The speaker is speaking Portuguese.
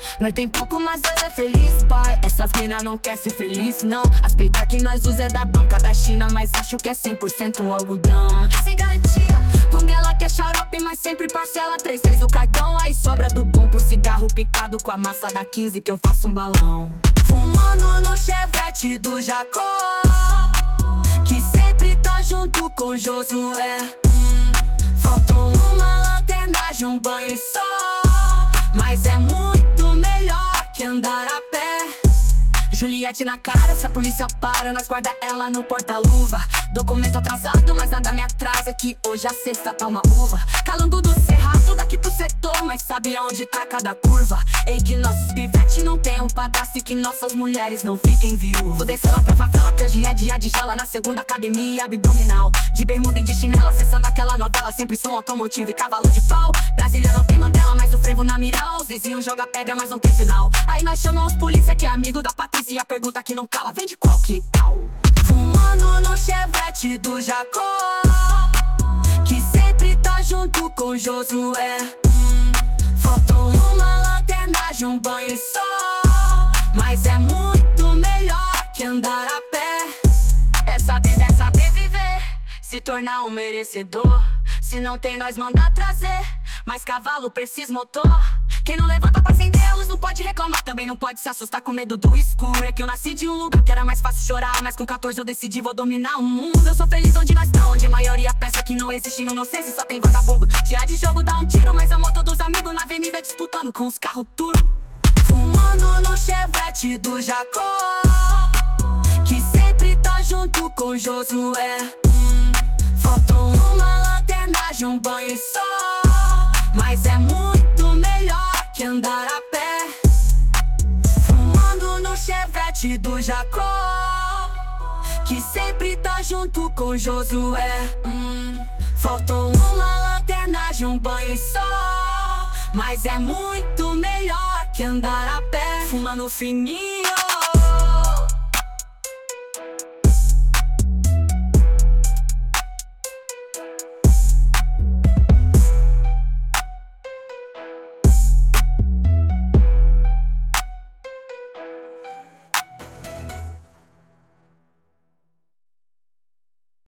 Nós tem pouco, mas nós é feliz, pai. Essas mina não quer ser feliz, não. As peitas que nós usa é da banca da China, mas acho que é 100% um algodão. Sem garantia. Quando ela quer xarope, mas sempre parcela 3 o cartão. Aí sobra do bom pro cigarro picado com a massa da 15 que eu faço um balão. Fumando no Chevette do Jacó, que sempre tá junto com Josué. Faltou uma lanternagem, um banho só, mas é muito melhor que andar a pé. Juliette na cara, se a polícia para, nós guarda ela no porta-luva. Documento atrasado, mas nada me atrasa, que hoje a sexta tá uma uva. Calando do cerrado, daqui pro setor, mas sabe aonde tá cada curva. Ei, que nossos pivetes não tenham padastro e que nossas mulheres não fiquem viúvas. Vou descer lá pra favela, que hoje é dia de jala na segunda academia abdominal. De bermuda e de chinela, acessando aquela novela, sempre som automotivo e cavalo de pau. Brasília não tem Mandela, mas o frevo na mira. Os vizinhos jogam pedra, mas não tem final. Aí nós chamamos polícia, que é amigo da Patrícia, e a pergunta que não cala, vem de qual que tal? Fumando no Chevette do Jacó, que sempre tá junto com Josué. Faltou uma lanternagem, um banho só, mas é muito melhor que andar a pé. Essa vida é saber viver, se tornar um merecedor. Se não tem, nós manda trazer, mas cavalo precisa motor. Quem não levanta pra acender a luz não pode reclamar, também não pode se assustar com medo do escuro. É que eu nasci de um lugar que era mais fácil chorar, mas com 14 eu decidi vou dominar o mundo. Eu sou feliz onde nós tá, onde a maioria pensa que não existe inocência, só tem vagabundo. Dia de jogo dá um tiro, mas amo todos os amigos na avenida disputando com os carros turbo. Fumando no Chevette do Jacó, que sempre tá junto com Josué. Faltou uma lanternagem, um banho só, mas é muito melhor que andar a pé. Fumando no Chevette do Jacó, que sempre tá junto com Josué. Faltou uma lanternagem, um banho só, mas é muito melhor que andar a pé. Fumando fininho